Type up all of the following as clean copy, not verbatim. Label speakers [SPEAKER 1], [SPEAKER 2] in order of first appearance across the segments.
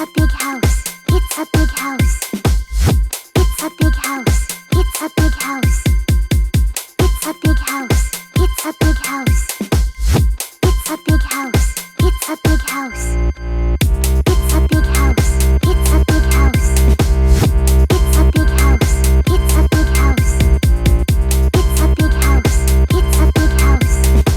[SPEAKER 1] a big house. It's a big house. It's a big house. It's a big house. It's a big house. It's a big house. It's a big house. It's a big house. It's a big house. It's a big house. It's a big house. It's a big house. It's a big house. It's a big house.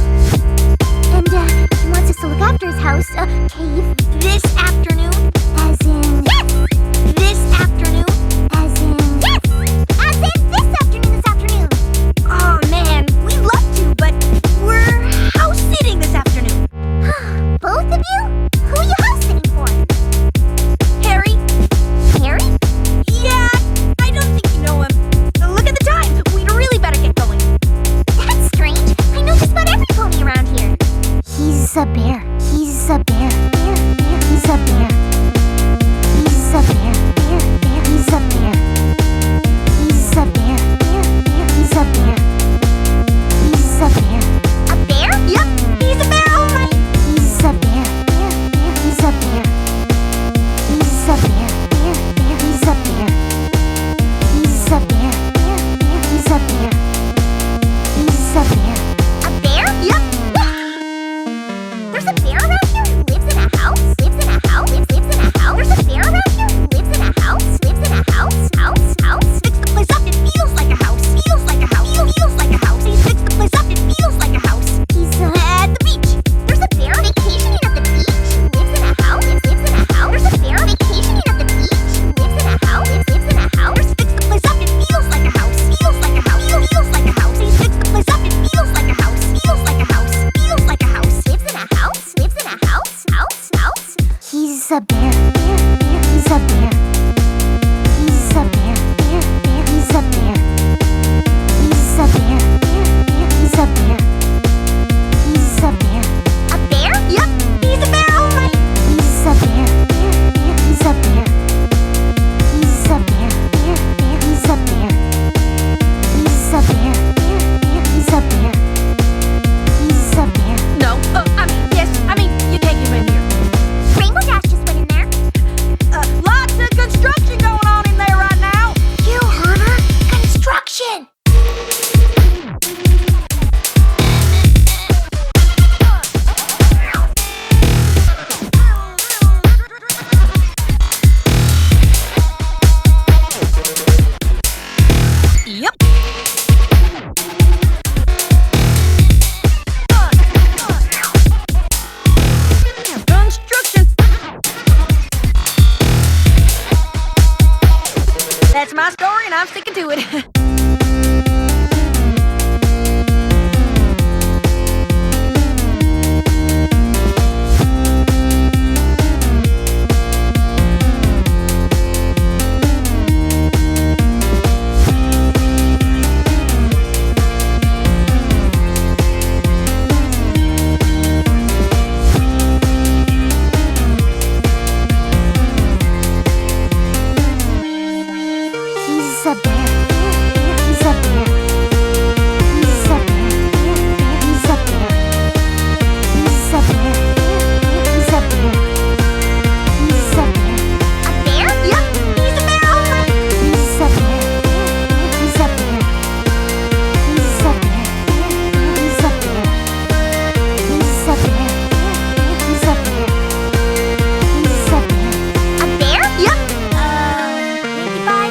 [SPEAKER 1] And he wants us to look after his house, cave, this afternoon. As in yes. This afternoon. As in yes. As in this afternoon. Oh man, we'd love to, but we're house sitting this afternoon. Both of you? Who are you house sitting for? Harry. Harry? Yeah, I don't think you know him. Look at the time. We'd really better get going. That's strange. I know just about every pony around here. He's a bear. He's a bear. He's a bear. He's a bear. He's a bear. He's a bear. He's a bear. He's a bear. A bear? Yep, he's a bear, all right. He's a bear. He's a bear. He's a bear. He's a bear. He's a bear. He's a bear. He's a bear. A bear? Yep. There's a bear around here who lives in a house? Lives in a house? Lives in a house? There's a bear around here who lives in a house? Lives in a house? House? Fix the place up, it feels like a house. Feels like a house. Feels like a house. He's fixed the place up, it feels like a house. He's at the beach. There's a bear vacationing at the beach who lives in a house? Lives in a house? There's a bear vacationing at the beach who lives in a house? Lives in a house? Fix the place up, it feels like a house. Feels like a house. Feels like a house. He's fixed the place up, it feels like a house. Feels like a house. Feels like a house. Lives in a house? Lives in a house? House? He's a bear. He's a bear. He's a bear. He's a bear. He's a bear. He's a bear. He's a bear. A bear? Yep, he's a bear, all right. He's a bear. He's a bear. He's a bear. He's a bear. He's a bear. He's a bear. He's a bear.
[SPEAKER 2] No, yes, you take him in here.
[SPEAKER 1] Rainbow Dash just went in there.
[SPEAKER 2] Lots of construction going on in there right now.
[SPEAKER 1] You heard her? Construction!
[SPEAKER 2] Yep. Construction. That's my story and I'm sticking to it.
[SPEAKER 1] He's a bear. He's a bear. He's a bear. He's a bear. He's a bear. He's a bear. He's a bear. A bear? Yep, he's a bear, all right. He's a bear. He's a bear. He's a bear. He's a bear. He's a bear. He's a bear. He's a bear. A bear? Yep. Maybe 5.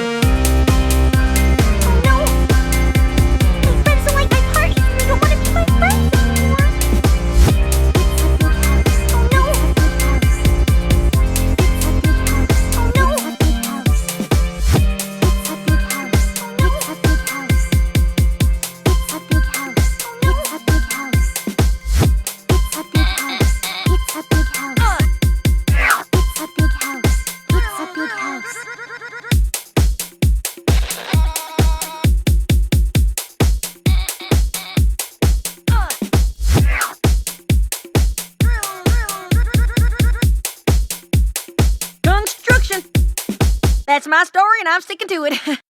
[SPEAKER 1] Oh no! My friends don't like my parties and they don't want to be my friends anymore. It's a big house. Oh no! It's a big house. Oh no! It's a big house. It's a big house. Oh no! It's a big house. It's a big house. Oh no! It's a big house. It's a big house. It's a big house. It's a big house. It's a big house.
[SPEAKER 2] Construction. That's my story and I'm sticking to it.